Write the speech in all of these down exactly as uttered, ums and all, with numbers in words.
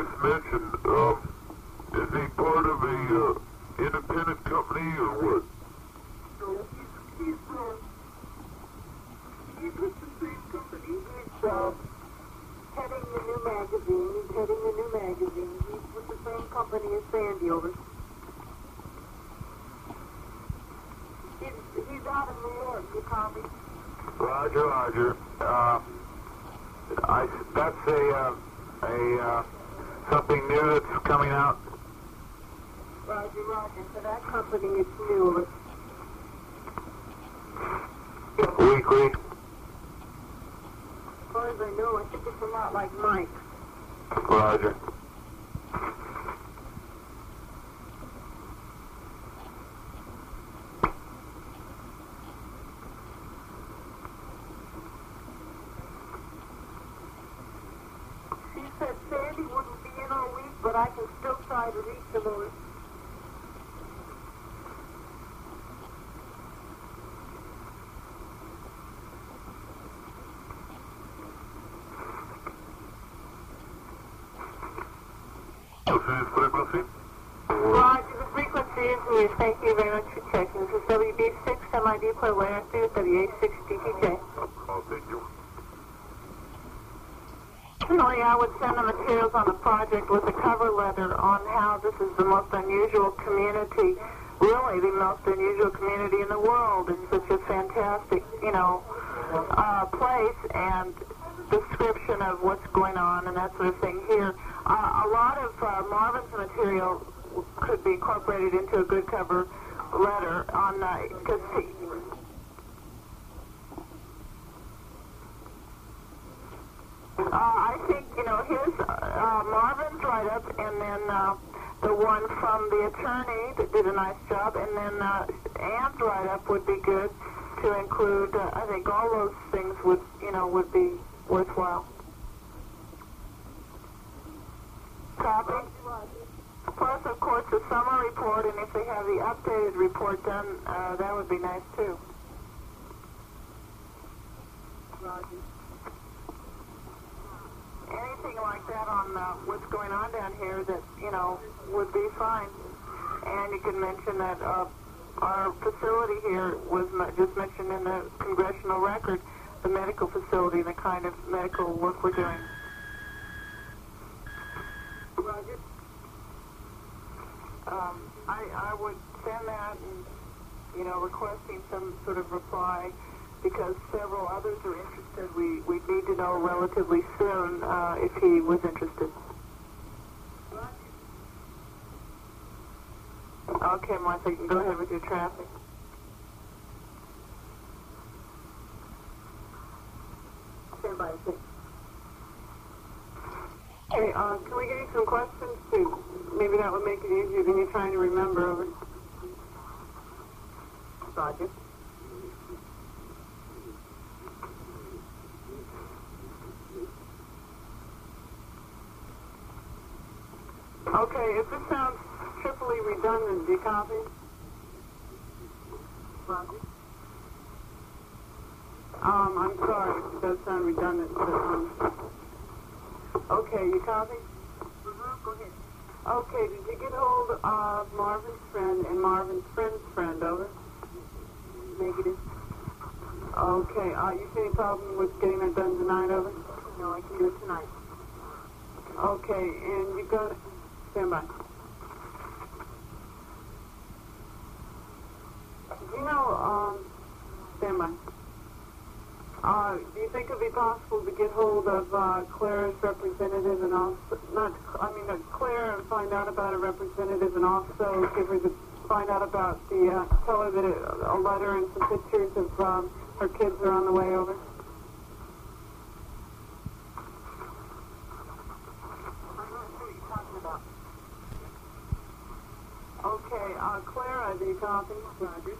just mentioned, um, is he part of a uh, independent company or what? No, he's, he's, uh, he's with the same company. He's, uh, heading the new magazine. He's heading the new magazine. He's with the same company as Sandy over. He's, he's out of New York, you call me. Roger, Roger. Uh, I, that's a, uh, a, uh, something new that's coming out. Roger, Roger. For that company, it's new. Weekly. As far as I know, I think it's a lot like Mike. Roger. She said Sandy wouldn't be in all week, but I can still try to reach him over. Frequency? Roger, the frequency is news. Thank you very much for checking. This is W B six, M I D Play Layer three, W A six D T J. Oh, thank you. Normally, I would send the materials on the project with a cover letter on how this is the most unusual community, really the most unusual community in the world. It's such a fantastic, you know, uh, place, and description of what's going on and that sort of thing here. Uh, a lot of uh, Marvin's material could be incorporated into a good cover letter on, because uh, he, Uh, I think, you know, his, uh, Marvin's write-up, and then uh, the one from the attorney that did a nice job, and then uh, Ann's write-up would be good to include. Uh, I think all those things would, you know, would be worthwhile. Copy? Plus, of course, the summer report, and if they have the updated report done, uh, that would be nice, too. Roger. Anything like that on uh, what's going on down here that, you know, would be fine. And you can mention that uh, our facility here was just mentioned in the congressional record, the medical facility, the kind of medical work we're doing. Roger. Um, I, I would send that and, you know, requesting some sort of reply, because several others are interested. We, we need to know relatively soon uh, if he was interested. Okay, Martha, you can go ahead with your traffic. Stand by, please. Hey, uh, can we give you some questions too? Maybe that would make it easier than you trying to remember over. Roger. Okay, if this sounds triply redundant, do you copy? Roger. Um, I'm sorry if it does sound redundant, but um, okay, you copy? Mm-hmm, go ahead. Okay, did you get hold of Marvin's friend and Marvin's friend's friend, over? Negative. Okay, uh, you see any problem with getting that done tonight, over? No, I can do it tonight. Okay, and you got it. Stand by. You know, um, stand by. Uh, do you think it would be possible to get hold of uh, Claire's representative and also, not, I mean, uh, Claire and find out about a representative and also give her the, find out about the, uh, tell her that a, a letter and some pictures of um, her kids are on the way over? Okay, uh, Clara, do you copy? Roger.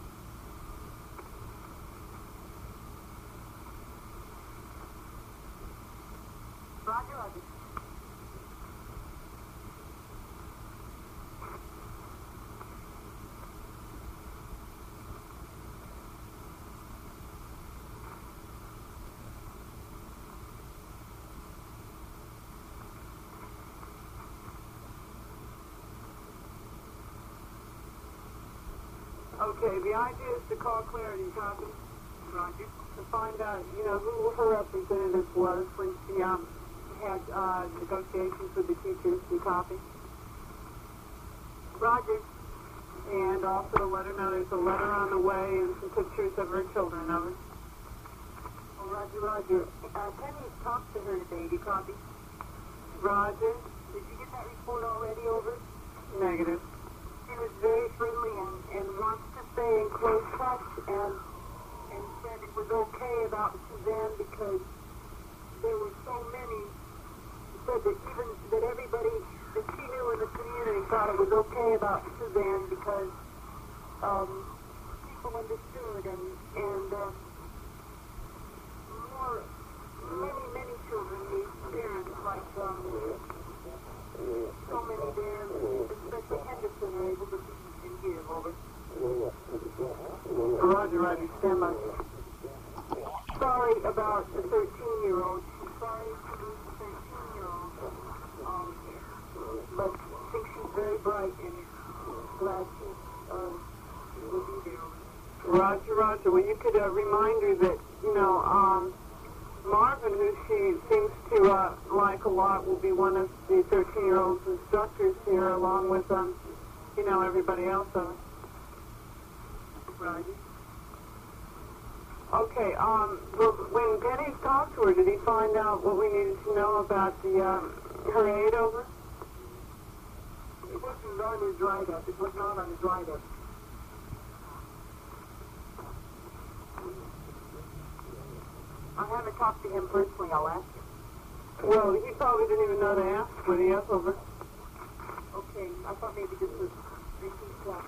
Roger, Roger. Okay, the idea is to call Clarity, copy? Roger. To find out, you know, who her representative was when she um, had uh, negotiations with the teachers, you copy? Roger. And also to let her know there's a letter on the way and some pictures of her children, over. Oh, Roger, Roger. Uh, Penny talked to her today, do you copy? Roger. Did you get that report already, over? Negative. She was very friendly and, and wants to stay in close touch and and said it was okay about Suzanne because there were so many. She said that even that everybody that she knew in the community thought it was okay about Suzanne because um, people understood and and um, more many many children need parents like um, so many there, especially Henderson, are able to be and give over. Roger, Roger, stand by. Sorry about the thirteen-year-old. She's sorry to lose the thirteen-year-old. Um, but thinks she's very bright and glad she um, will be there. Roger, Roger. Well, you could uh, remind her that, you know, um, Marvin, who she seems to uh, like a lot, will be one of the thirteen-year-old's instructors here, along with, um, you know, everybody else of us. Roger. Okay, um, well, when Penny talked to her, did he find out what we needed to know about the, um, her aid over? It wasn't on his write-up. It was not on his write-up. I haven't talked to him personally. I'll ask him. Well, he probably didn't even know to ask, would he, up over? Okay, I thought maybe this was routine stuff.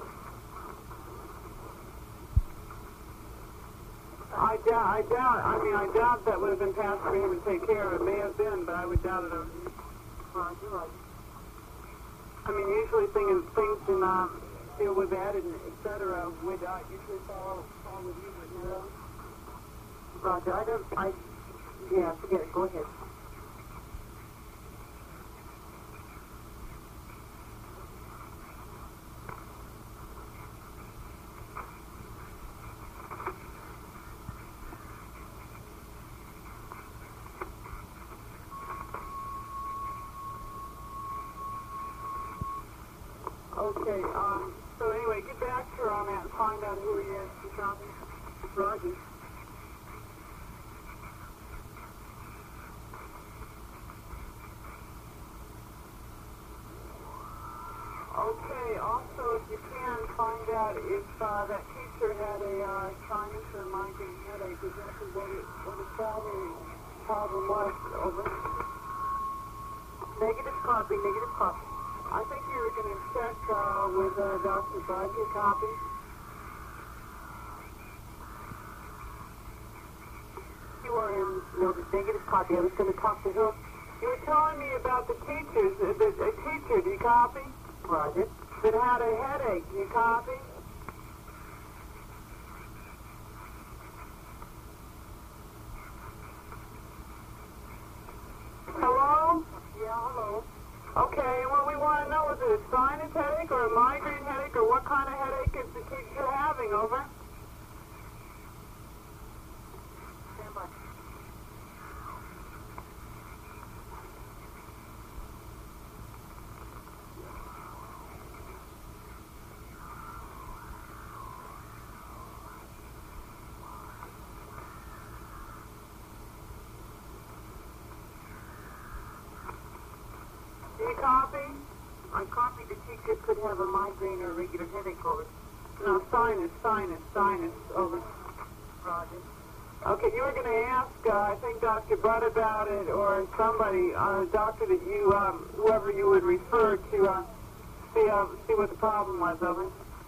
I doubt, I doubt, I mean, I doubt that would have been passed for him to take care of. It may have been, but I would doubt it. Roger, Roger. I mean, usually things, things in, um, deal with that and et cetera would uh, usually fall, fall with you, but no. Roger, I don't, I, yeah, forget it. Go ahead. Okay, um, so anyway, get back to her on that and find out who he is. You copy? Roger. Okay, also, if you can, find out if uh, that teacher had a uh, sinus or migraine headache. Exactly what, it, what his primary problem was. Over. Negative copy, negative copy. I think you were going to check uh, with uh, Doctor Bud, your copy. You are in no, the negative copy. I was going to talk to him. You were telling me about the teachers, uh, the, a teacher, do you copy? Roger. That had a headache, do you copy? Hello? Yeah, hello. Okay, well, we want to know, is it a sinus headache or a migraine headache, or what kind of headache is the teacher having, over? Stand by. Do you copy? I copied the teacher could have a migraine or a regular headache over. No, sinus, sinus, sinus, over. Roger. Okay, you were going to ask, uh, I think, Doctor Budd about it, or somebody, uh, a doctor that you, um, whoever you would refer to, uh, see, uh, see what the problem was, over.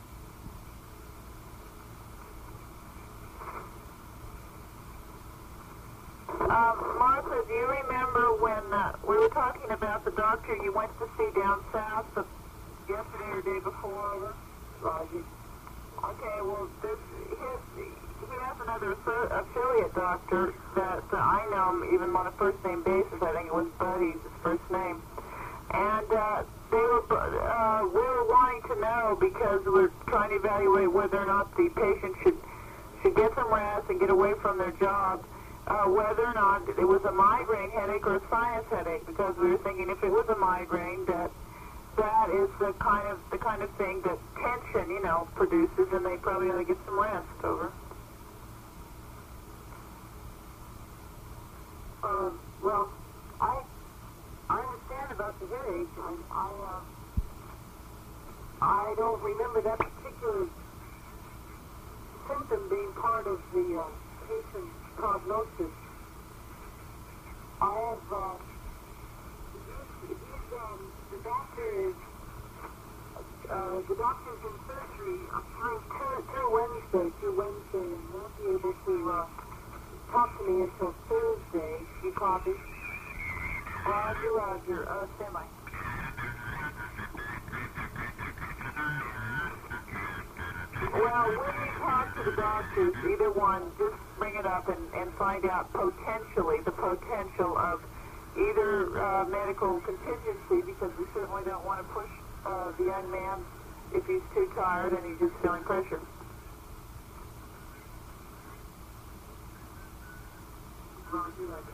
Um, Martha, do you remember when uh, we were talking about the doctor you went to see down south the, yesterday or day before, over? Roger. Okay, well, this, his, he has another affiliate doctor that uh, I know him even on a first name basis. I think it was Buddy's his first name. And uh, they were, uh, we were wanting to know because we're trying to evaluate whether or not the patient should should get some rest and get away from their job, uh, whether or not it was a migraine headache or a sinus headache. Because we were thinking if it was a migraine, that that is the kind of the kind of thing that tension, you know, produces, and they probably ought to get some rest. Over. Uh, well, I I understand about the headache. I I, uh, I don't remember that particular symptom being part of the uh, patient's prognosis. I have uh, he's, he's, um, the doctor is uh, the doctor's in surgery through through, through Wednesday through Wednesday and won't be able to uh, talk to me until Thursday. You copy? Roger, Roger. Uh, stand by. Well, when you talk to the doctors, either one, just bring it up and, and find out potentially the potential of either uh, medical contingency, because we certainly don't want to push uh, the young man if he's too tired and he's just feeling pressure. Roger, Roger.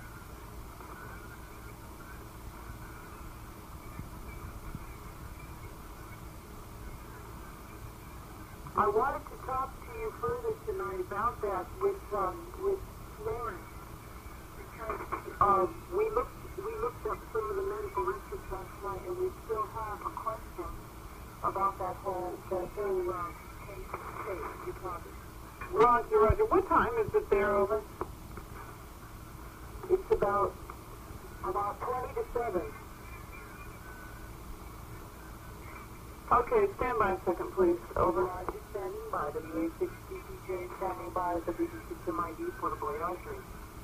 I wanted to talk to you further tonight about that with um, with Florence, because uh, we looked we looked up some of the medical research last night, and we still have a question about that whole that whole uh, case. case you probably. Roger, Roger. What time is it there, over? It's about about twenty to seven. Okay, stand by a second, please. Over. Roger, standing by. W A six D P J standing by. W D six M I D for the Blade Archery.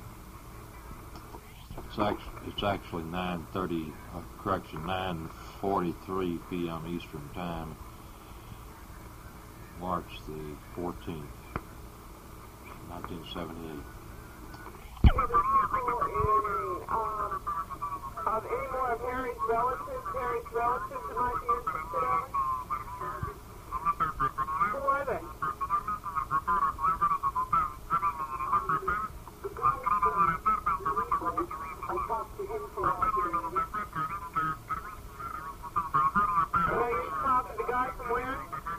It's actually, it's actually nine thirty, uh, correction, nine forty-three p m Eastern Time, March the fourteenth, nineteen seventy-eight. Um, of any more of Harry's relatives, Harry's relatives who might be interested in it? Who are they? I talked to him for a while. Are you talking to the guy from where?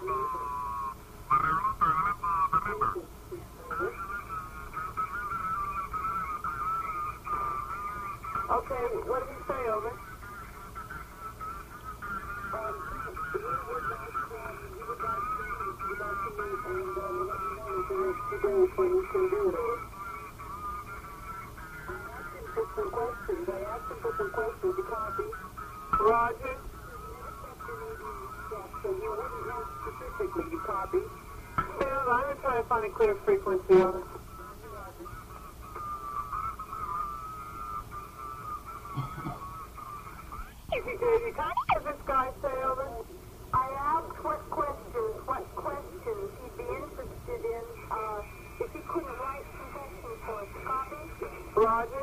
Okay, what did he say, over? Um, he would like, um, he would like to meet, he would like to meet, and uh, let me know the next two days when he can do it. I asked him for some questions. I asked him for some questions to copy. Roger. So you wouldn't know specifically, you copy. Sam, I'm going to try to find a clear frequency on it. Did you kind of this guy say, over? I asked what questions, what questions he'd be interested in, uh, if he couldn't write some questions for us. Copy? Roger.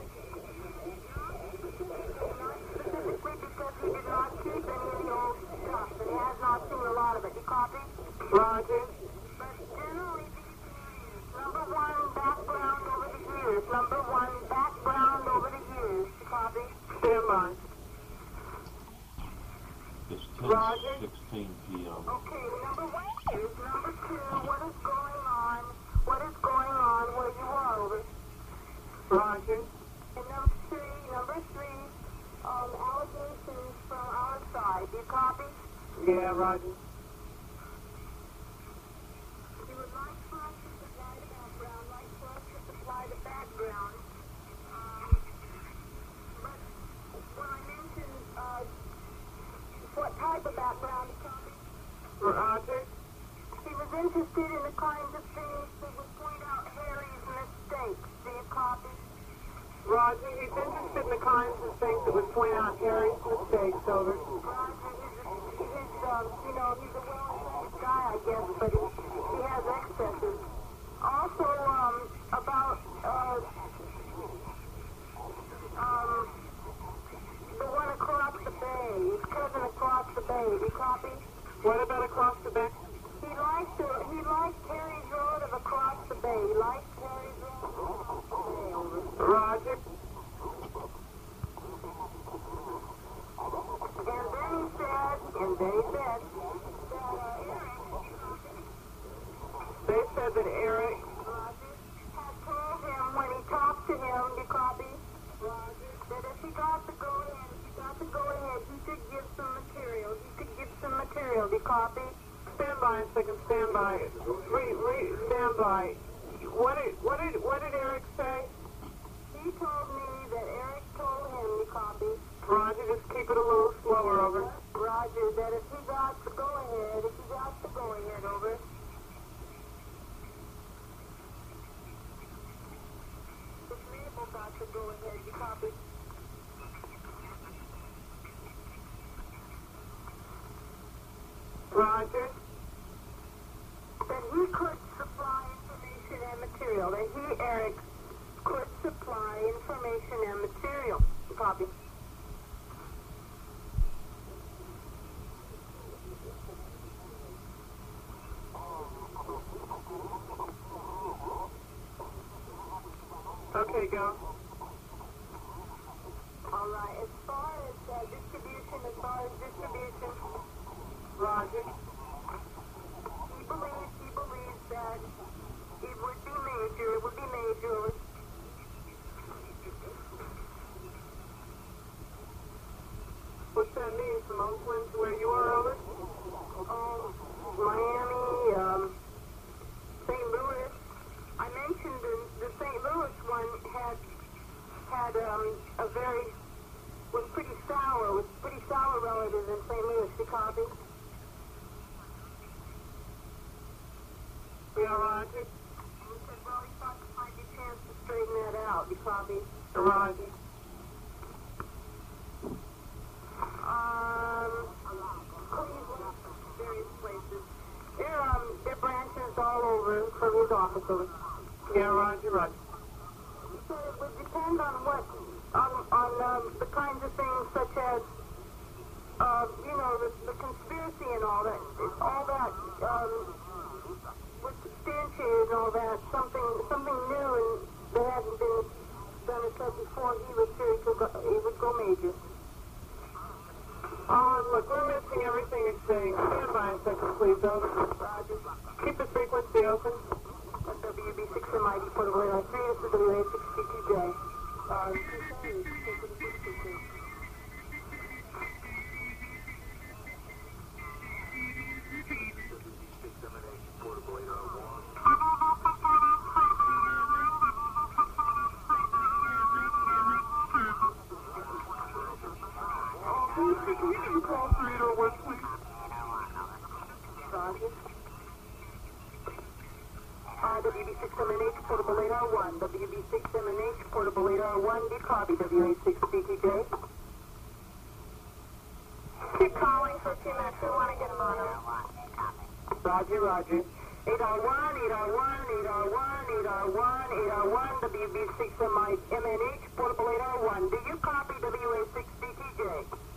Not specifically because he did not keep any of the old stuff, and he has not seen a lot of it. You copy? Roger. But generally, number one, background over the years. Number one, background over the years. You copy? Stand by. It's ten sixteen p m Okay, number one is number two, what is going on? What is going on where you are, over? Roger. And number three, number three, um, allegations from our side. Do you copy? Yeah, Roger. We would like for us to supply the background, like for us to supply the background. Um, but when I mentioned, uh, what type of background, you copy? Roger. He was interested in the kinds of things that would point out Harry's mistakes. Do you copy? Roger, he's interested in the kinds of things that would point out Harry's mistakes, over. Roger, he's, he's um, you know, he's a well-intended guy, I guess, but he, he has excesses. Also, um, about, uh, um, the one across the bay, you bay. Do you copy? What about across the bay? He likes to, he likes Terry's Road of across the bay. He likes Terry's Road of across the bay. Over. Roger. And then he said, and then he said, that uh, Eric, They said that Eric, Roger, had told him when he talked to him, do you copy? Roger, that if he got the go-ahead, if he got the go-ahead, he could give some material. He could give some material. Do you copy? stand by a second, stand by. Re, re, stand by. What did, what did, what did Eric say? He told me that Eric told him, you copy? Roger, just keep it a little slower, over. Roger, that if he got the go-ahead, if he got the go-ahead, over. If Mabel got the go-ahead, you copy? Roger. That he could supply information and material. That he, Eric, could supply information and material. You copy? Okay, go. All right. As far as uh, distribution, as far as distribution, Roger. he believes, he believes that it would be major, it would be major. What's that mean? From Oakland to where you are, over? Um, Miami, um, Saint Louis. I mentioned the, the Saint Louis one had had um, a very was pretty sour, was pretty sour relatives in Saint Louis. You copy? Yeah, Roger. And he said, well, he thought there might be a chance to straighten that out. You copy? Roger. Um, Cleveland, various places. There, um, there are branches all over from his office. Over. Yeah, Roger, Roger. So it would depend on what, on, on um, the kinds of things such as, uh, you know, the, the conspiracy and all that, all that, um, was substantiated and all that, something, something new and that hadn't been done or said before he was here, he could go, he would go major. Oh, look, we're missing everything you're saying. Stand by a second, please, over. Roger. Keep the frequency open. W B six M I D portable radar three, this is W A six C two J. Uh, Call three oh one, please. Roger. Uh, W B six M N H portable radar one. W B six M N H portable radar one. Do copy W A six C T J. Keep calling for a few minutes. We want to get him on. Roger, Roger. eight R one, eight R one, eight R one, eight R one, eight R one, W B six M N H portable radar one. Do you copy W A six C T J?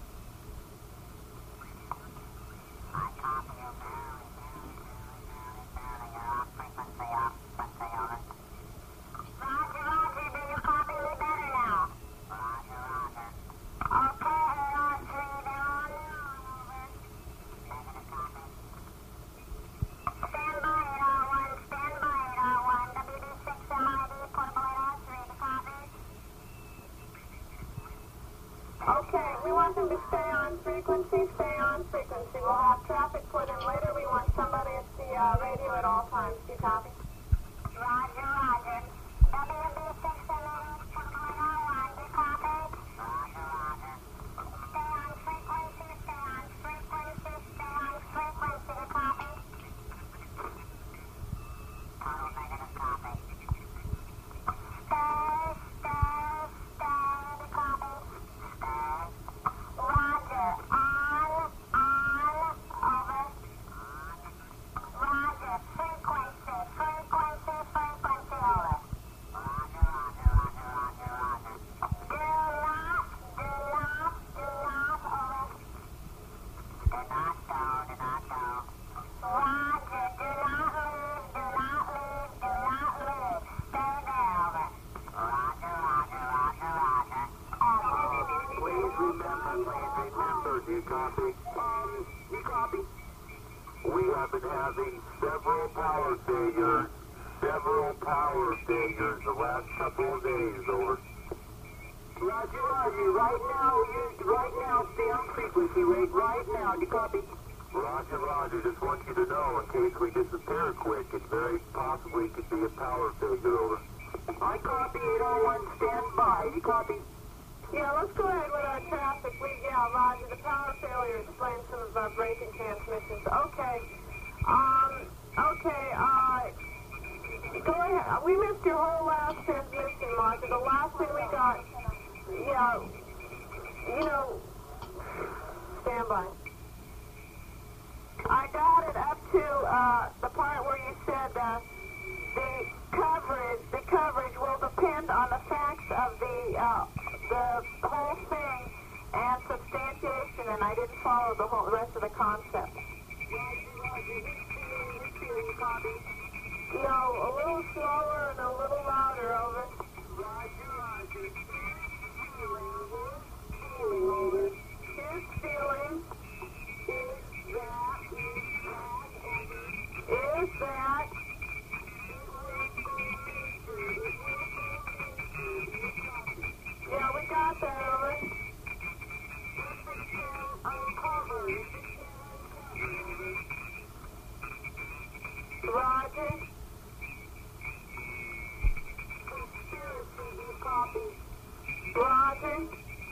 Okay, we want them to stay on frequency, stay on frequency. We'll have traffic put in later. We want somebody at the uh, radio at all times. Do you copy? Roger, Roger. W B six M N H, portable radar one. Do you copy? Roger, Roger. Stay on frequency, stay on frequency, stay on frequency. Do you copy? Total negative copy. Stay, stay, stay. Do you copy? Roger, on, on, over. Roger, frequency, frequency, frequency, over. Roger, Roger. you copy? Um, you copy? We have been having several power failures, several power failures the last couple of days, over. Roger, Roger. Right now, you, right now, stay on frequency rate. Right now, you copy? Roger, Roger. Just want you to know, in case we disappear quick, it very possibly could be a power failure, over. I copy eight oh one, stand by. You copy? Yeah, let's go ahead with our traffic. We, yeah, Roger, the power failure explains some of our braking transmissions. Okay. Um, okay, uh, go ahead. We missed your whole last transmission, Roger. The last thing we got, yeah, you know, stand by. I got it up to, uh, the part where you said, uh, the coverage, the coverage will depend on the facts of the, uh, the whole thing and substantiation, and I didn't follow the whole rest of the concept. You know, a little slower and a little louder, over. His feeling is that yeah, we got that, over. Roger. Roger.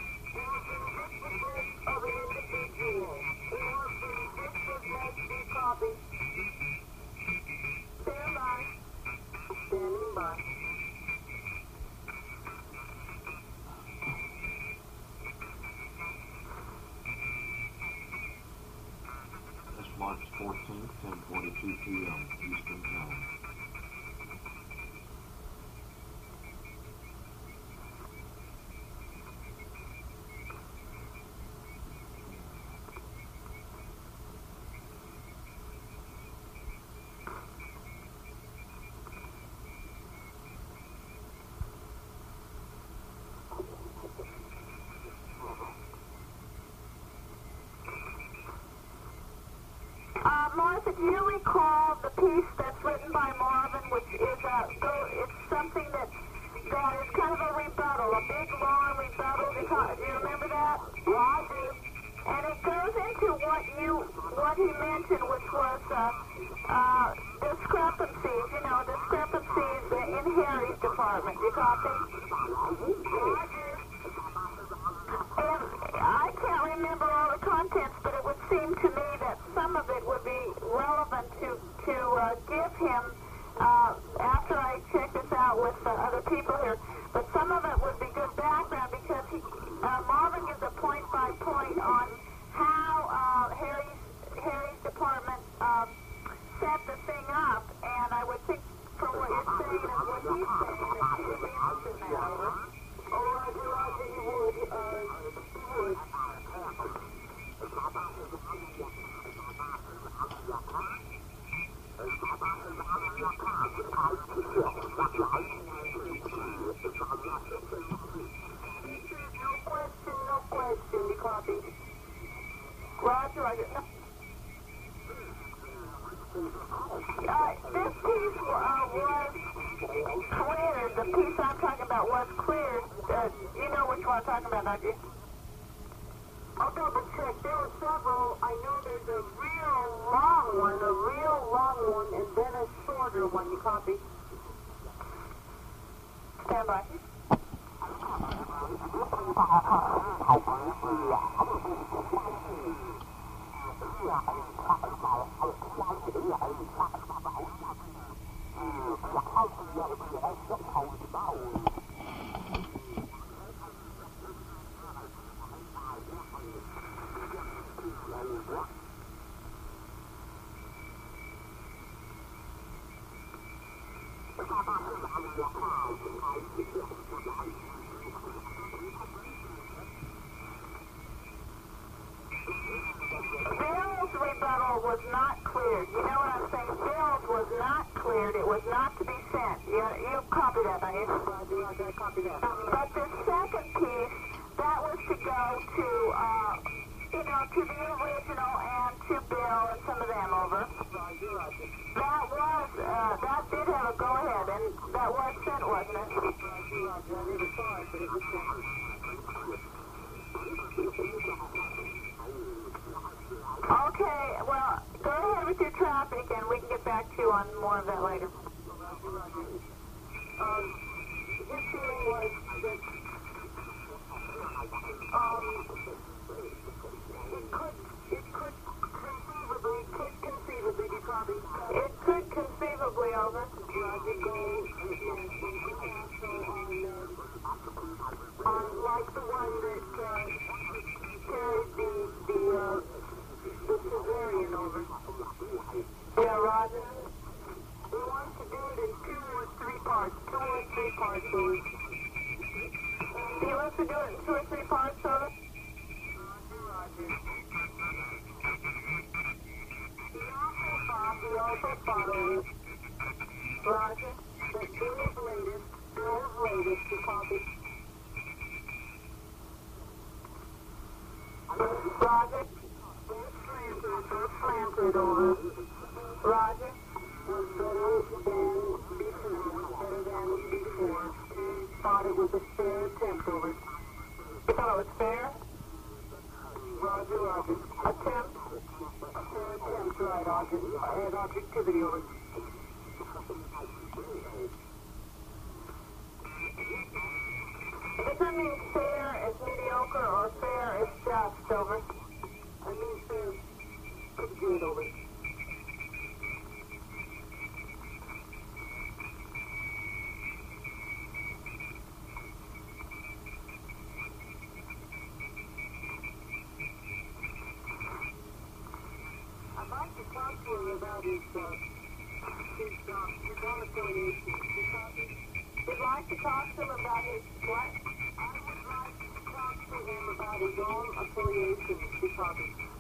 Stand by. Standing by. That's March fourteenth, ten forty-two p m Eastern Time. Uh, Martha, do you recall the piece that's written by Marvin, which is a, go, it's something that, that is kind of a rebuttal, a big, long rebuttal? Because, do you remember that? Roger. And it goes into what you, what he mentioned, which was uh, uh, discrepancies, you know, discrepancies in Harry's department. You copy? Roger. And I can't remember all the contents, but it would seem to me that some of it would be relevant to to uh, give him, uh, after I check this out with uh, other people here, but some of it would be good background because he, uh, Marvin gives a point by point on how uh, Harry's, Harry's department uh, set the thing up, and I would think from what you're saying and what he's saying that he would be interested in that, over. Oh, Roger, Roger, you would, uh, you would. No question, no question, you copy? Roger, Roger. Uh, this piece uh, was cleared. The piece I'm talking about was cleared. Uh, you know which one I'm talking about, don't you? I'll double check. There were several. I know there's a real long one, a real long one, and then a shorter one. You copy? Stand by. Bill's rebuttal was not cleared. You know what I'm saying? Bill's was not cleared. It was not to be sent. You, you copy that, don't you? I copy that. But the second piece, that was to go to, uh, you know, to the original and to Bill and some of them, over. That was, uh, that did have a go-ahead, and that was sent, wasn't it? Okay, well, go ahead with your traffic, and we can get back to you on more of that later. Um, his feeling was that, um, it could, it could conceivably, could conceivably be probably, It could conceivably, over. Roger, go in on, on like the one that, uh, carried the, the, uh, the Caesarean over. Yeah, Roger. We want to do it in two or three parts, two or three parts, over. You want to do it in two or three parts, over? We also follow Roger. the Bill's latest, Bill's latest to copy. Roger. They're slanted, they're slanted over. Roger. Was better than before, better than before. Thought it was a fair attempt over. You thought it was fair? Roger, Roger. Attempt? A fair attempt, right, Roger. I had objectivity over. Does that mean fair is mediocre or fair is just, over? I mean fair, pretty good over. I'd like to talk to him about his, uh, his, uh, his own affiliation. You'd like to talk to him about his what? I would like to talk to him about his own affiliation, because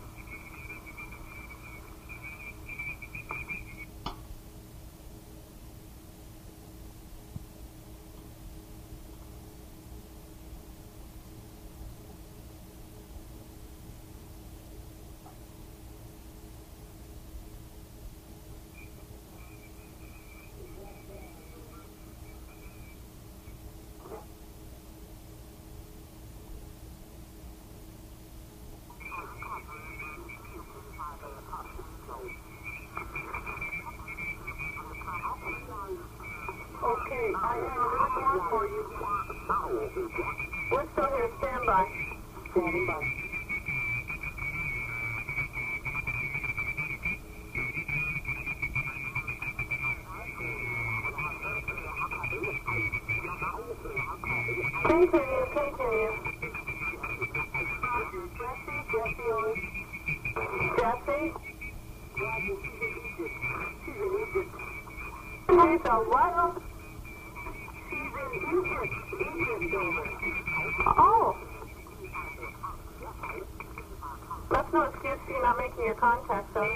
okay, I have a little more for you. We're still here, stand by. Standing by. Continue, continue. Jesse, Jesse, over. Jesse? Roger, she's in Egypt. She's in Egypt. She's a what? She's in Egypt. Egypt, over. Oh. That's no excuse for you not making your contact, though.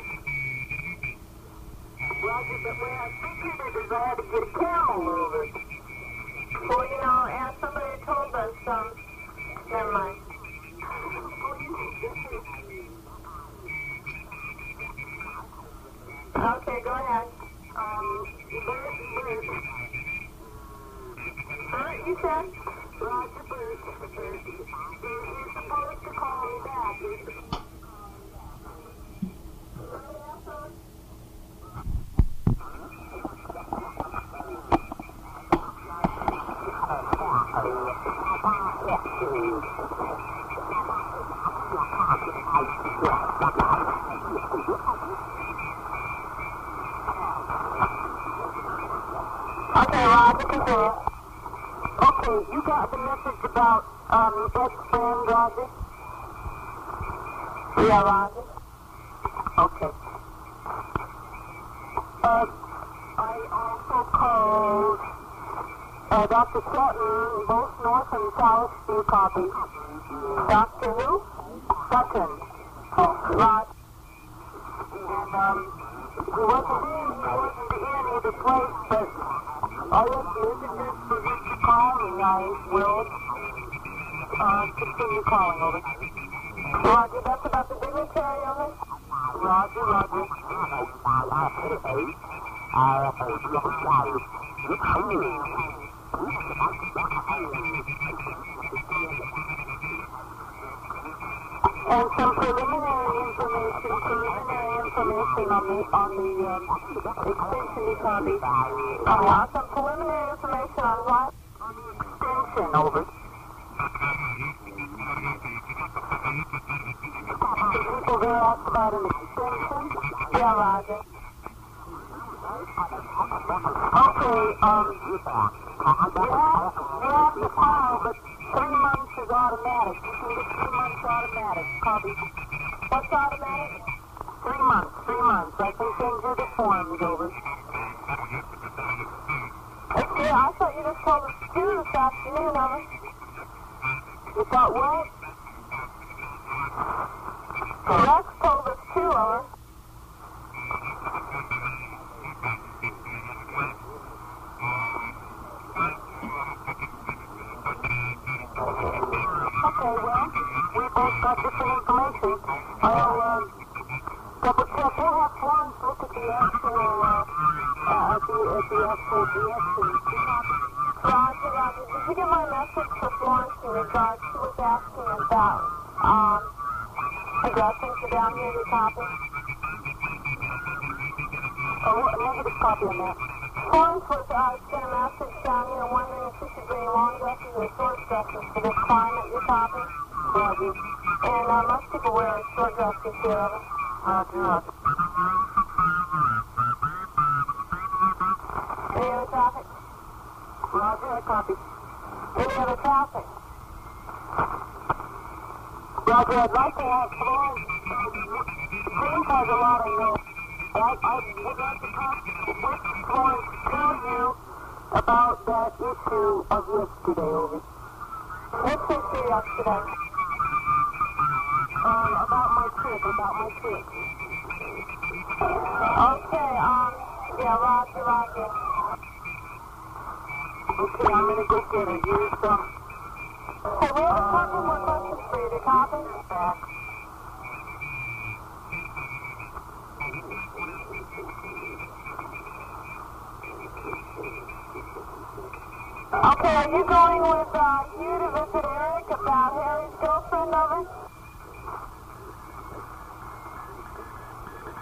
Roger, but when I figured it is I had to get a camel over. Well, you know, and somebody told us, um, never mind. Okay, go ahead. Um, Bert, Bert. Bert, you said? Roger, Bert. Bert. You're supposed to call me back. You're supposed Okay, Roger, continue. Okay, you got the message about, um, your best friend, Roger? Yeah, Roger. Okay. Uh, I also called, uh, Doctor Sutton, both north and south, you copy. Doctor who? Sutton. Oh, Roger. And, um, he wasn't in, he wasn't in either place, but all you have to do is for you to call me. I will, uh, continue calling over. Roger, that's about the Roger, Roger. And some preliminary information, preliminary information on the, on the um, extension you copy. Uh, some preliminary information on what? On the extension, over. People there asked about an extension? Yeah, Roger. Okay, um, you have, you have to file, but three months is automatic. You can get three months automatic. Copy. What's automatic? Three months, three months. I can send you the forms over. Okay, I thought you just told us to do this afternoon, over. You thought what? Rex told us too, over. Okay, well, we both got different information. I'll uh, double check. We'll have Florence look at the actual, uh, uh, at the, at the actual D S C. Roger, Roger. Did you get my message for Florence in regards to was asking about, um, addressing to down here the copy? Oh, negative copy on that. Florence was, uh, sent a message down here wondering if she should bring long dresses or short dresses for this climate you copy. Roger. And, uh, most people wear short dresses here. Roger, Roger. Any other traffic? Roger, I copy. Any other traffic? Roger, I'd like to have Florence. James has a lot of notes. I, I would like to talk with Florence, tell you about that issue of yesterday, over. What's the issue yesterday? Um, about my trip, about my trip. Okay, um, yeah, Roger, Roger. Okay, I'm gonna go get it. Here's some. Hey, we have a couple more questions for you to copy. Back. Okay, are you going with uh, Hugh to visit Eric about Harry's girlfriend, over?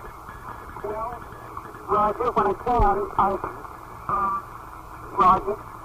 Well, Roger, when I can, I, um, Roger.